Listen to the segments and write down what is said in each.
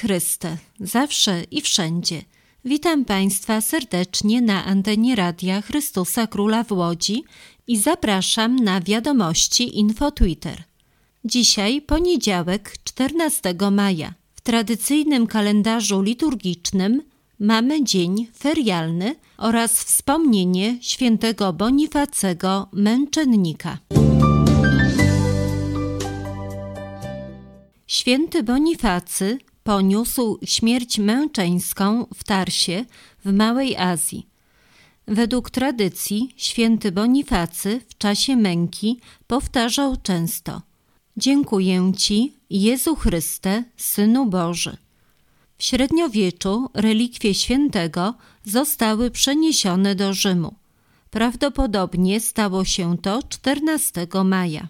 Chryste, zawsze i wszędzie. Witam Państwa serdecznie na antenie Radia Chrystusa Króla w Łodzi i zapraszam na wiadomości Info Twitter. Dzisiaj poniedziałek, 14 maja. W tradycyjnym kalendarzu liturgicznym mamy dzień ferialny oraz wspomnienie świętego Bonifacego Męczennika. Święty Bonifacy poniósł śmierć męczeńską w Tarsie w Małej Azji. Według tradycji święty Bonifacy w czasie męki powtarzał często: „Dziękuję Ci, Jezu Chryste, Synu Boży”. W średniowieczu relikwie świętego zostały przeniesione do Rzymu. Prawdopodobnie stało się to 14 maja.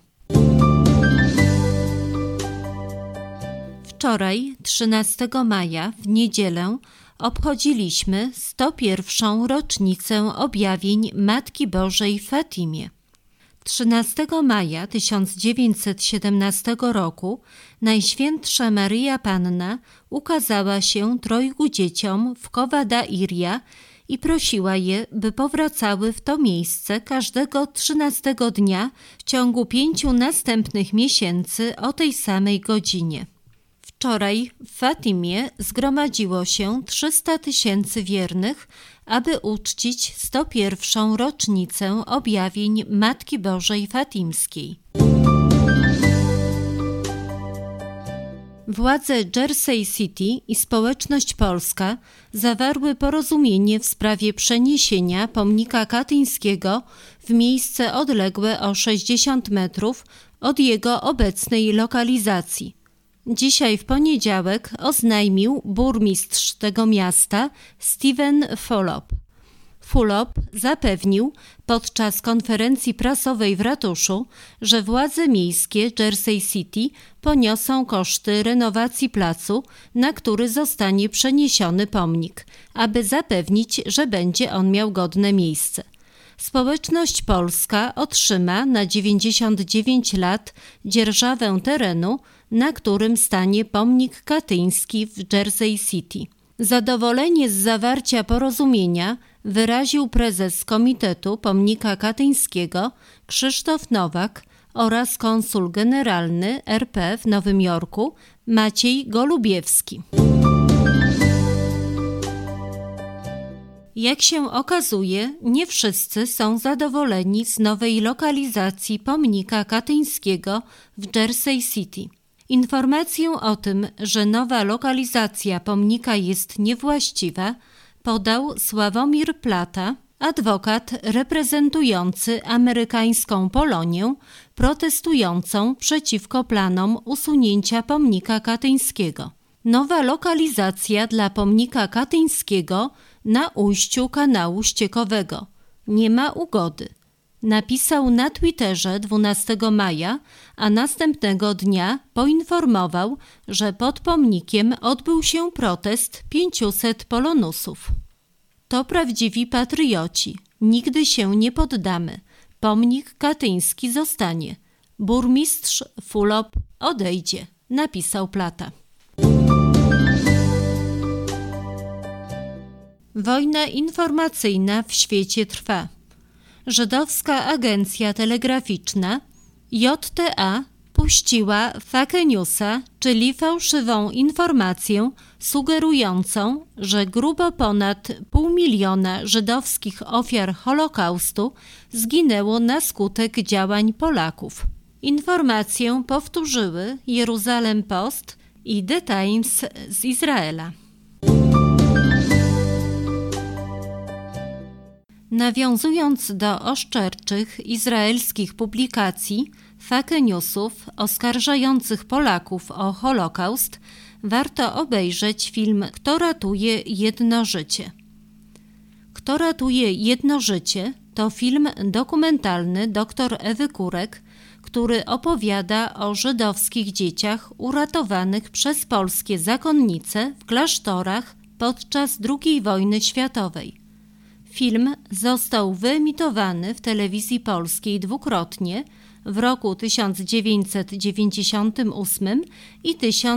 Wczoraj, 13 maja, w niedzielę, obchodziliśmy 101. rocznicę objawień Matki Bożej w Fatimie. 13 maja 1917 roku Najświętsza Maryja Panna ukazała się trojgu dzieciom w Cova da Iria i prosiła je, by powracały w to miejsce każdego 13 dnia w ciągu 5 następnych miesięcy o tej samej godzinie. Wczoraj w Fatimie zgromadziło się 300 000 wiernych, aby uczcić 101. rocznicę objawień Matki Bożej Fatimskiej. Władze Jersey City i społeczność polska zawarły porozumienie w sprawie przeniesienia pomnika katyńskiego w miejsce odległe o 60 metrów od jego obecnej lokalizacji. Dzisiaj w poniedziałek oznajmił burmistrz tego miasta Stephen Fulop. Fulop zapewnił podczas konferencji prasowej w ratuszu, że władze miejskie Jersey City poniosą koszty renowacji placu, na który zostanie przeniesiony pomnik, aby zapewnić, że będzie on miał godne miejsce. Społeczność polska otrzyma na 99 lat dzierżawę terenu, na którym stanie pomnik katyński w Jersey City. Zadowolenie z zawarcia porozumienia wyraził prezes Komitetu Pomnika Katyńskiego Krzysztof Nowak oraz konsul generalny RP w Nowym Jorku Maciej Golubiewski. Jak się okazuje, nie wszyscy są zadowoleni z nowej lokalizacji pomnika katyńskiego w Jersey City. Informację o tym, że nowa lokalizacja pomnika jest niewłaściwa, podał Sławomir Plata, adwokat reprezentujący amerykańską Polonię protestującą przeciwko planom usunięcia pomnika katyńskiego. Nowa lokalizacja dla pomnika katyńskiego na ujściu kanału ściekowego. Nie ma ugody. Napisał na Twitterze 12 maja, a następnego dnia poinformował, że pod pomnikiem odbył się protest 500 polonusów. To prawdziwi patrioci. Nigdy się nie poddamy. Pomnik katyński zostanie. Burmistrz Fulop odejdzie, napisał Plata. Wojna informacyjna w świecie trwa. Żydowska agencja telegraficzna JTA puściła fake newsa, czyli fałszywą informację sugerującą, że grubo ponad 500 000 żydowskich ofiar Holokaustu zginęło na skutek działań Polaków. Informację powtórzyły Jeruzalem Post i The Times z Izraela. Nawiązując do oszczerczych izraelskich publikacji, fake newsów oskarżających Polaków o Holokaust, warto obejrzeć film „Kto ratuje jedno życie”. „Kto ratuje jedno życie” to film dokumentalny dr Ewy Kurek, który opowiada o żydowskich dzieciach uratowanych przez polskie zakonnice w klasztorach podczas II wojny światowej. Film został wyemitowany w telewizji polskiej dwukrotnie, w roku 1998 i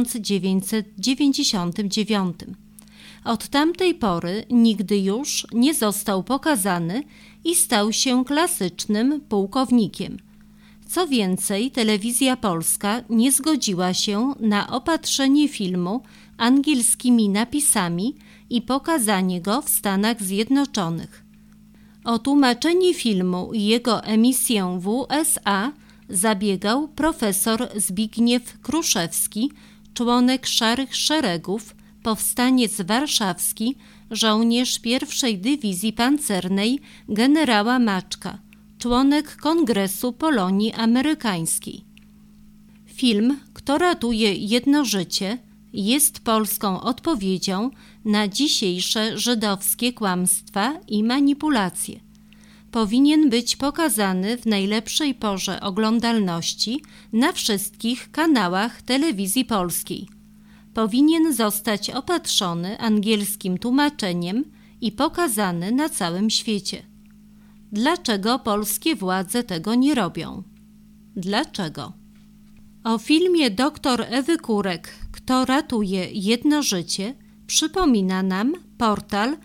1999. Od tamtej pory nigdy już nie został pokazany i stał się klasycznym pułkownikiem. Co więcej, Telewizja Polska nie zgodziła się na opatrzenie filmu angielskimi napisami i pokazanie go w Stanach Zjednoczonych. O tłumaczenie filmu i jego emisję w USA zabiegał profesor Zbigniew Kruszewski, członek Szarych Szeregów, powstaniec warszawski, żołnierz pierwszej dywizji pancernej generała Maczka, członek Kongresu Polonii Amerykańskiej. Film „Kto ratuje jedno życie” jest polską odpowiedzią na dzisiejsze żydowskie kłamstwa i manipulacje. Powinien być pokazany w najlepszej porze oglądalności na wszystkich kanałach Telewizji Polskiej. Powinien zostać opatrzony angielskim tłumaczeniem i pokazany na całym świecie. Dlaczego polskie władze tego nie robią? Dlaczego? O filmie dr Ewy Kurek „Kto ratuje jedno życie” przypomina nam portal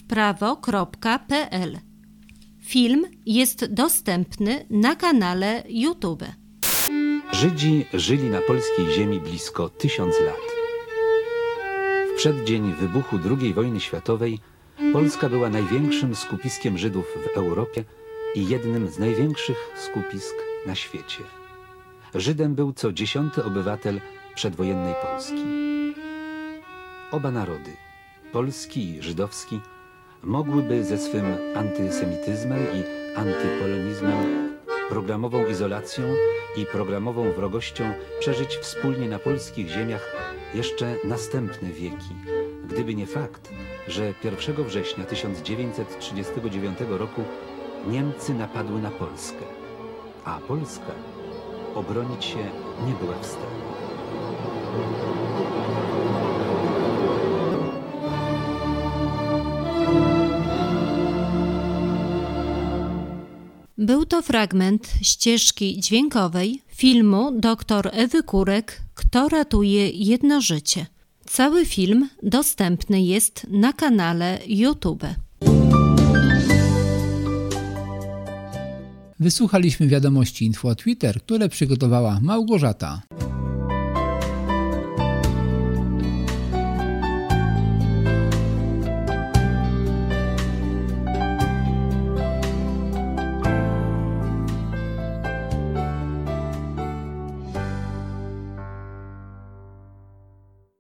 wprawo.pl. Film jest dostępny na kanale YouTube. Żydzi żyli na polskiej ziemi blisko 1000 lat. W przeddzień wybuchu II wojny światowej Polska była największym skupiskiem Żydów w Europie i jednym z największych skupisk na świecie. Żydem był co 10. obywatel przedwojennej Polski. Oba narody, polski i żydowski, mogłyby ze swym antysemityzmem i antypolonizmem, programową izolacją i programową wrogością przeżyć wspólnie na polskich ziemiach jeszcze następne wieki, gdyby nie fakt, że 1 września 1939 roku Niemcy napadły na Polskę, a Polska obronić się nie była w stanie. Był to fragment ścieżki dźwiękowej filmu dr Ewy Kurek „Kto ratuje jedno życie”. Cały film dostępny jest na kanale YouTube. Wysłuchaliśmy wiadomości Info Twitter, które przygotowała Małgorzata.